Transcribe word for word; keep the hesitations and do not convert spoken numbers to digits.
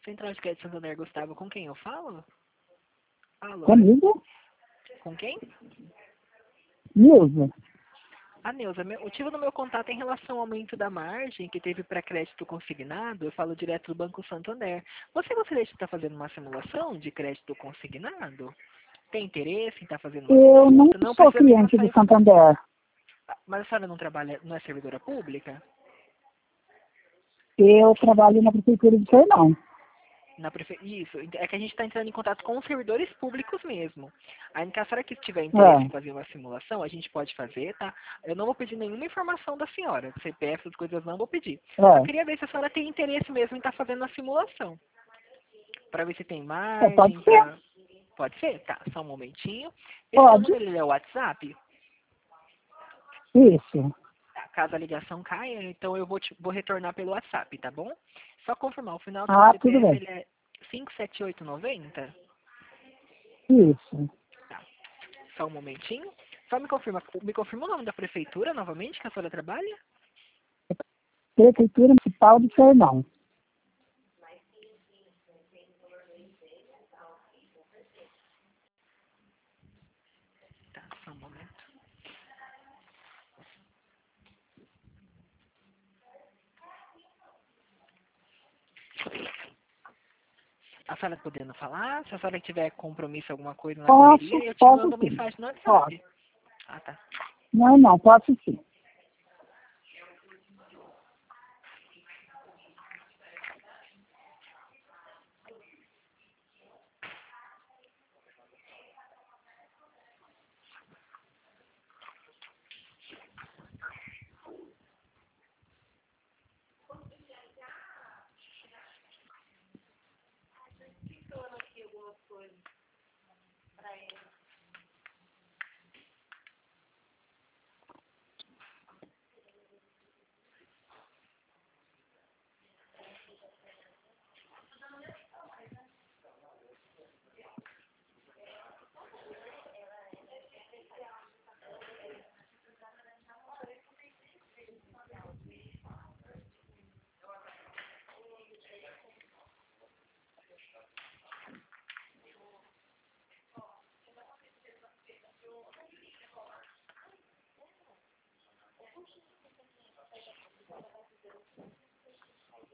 Central de Crédito Santander, Gustavo, com quem eu falo? Alô? Comigo? Com quem? Nilza. A Neuza, meu- o motivo do meu contato é em relação ao aumento da margem que teve para crédito consignado, eu falo direto do Banco Santander. Você gostaria de estar fazendo uma simulação de crédito consignado? Tem interesse em estar fazendo uma Eu não consulta? Não sou precisa me cliente passar do info... Santander. Mas a senhora não trabalha, não é servidora pública? Eu trabalho na Prefeitura de Fernão. Na prefe... Isso, é que a gente está entrando em contato com os servidores públicos mesmo. Aí, se a senhora que tiver interesse em É, fazer uma simulação, a gente pode fazer, tá? Eu não vou pedir nenhuma informação da senhora, C P F, essas coisas não vou pedir. Só é. queria ver se a senhora tem interesse mesmo em estar fazendo a simulação. Para ver se tem É, pode margem, ser. pra... Pode ser? Tá, só um momentinho. Esse seu Pode. número ele é o WhatsApp? Isso. Tá, caso a ligação caia, então eu vou, te... vou retornar pelo WhatsApp, tá bom? Só confirmar, o final do seu Ah, tudo C P F bem. ele é cinco sete oito nove zero? Isso. Tá, só um momentinho. Só me confirma, me confirma o nome da prefeitura novamente que a senhora trabalha? Prefeitura Municipal de Fernão. Tá, só um momento. A senhora podendo falar, se a senhora tiver compromisso, alguma coisa na Posso, correria, eu te posso mando sim. mensagem no Posso. WhatsApp. Ah, tá. Não, não, posso sim.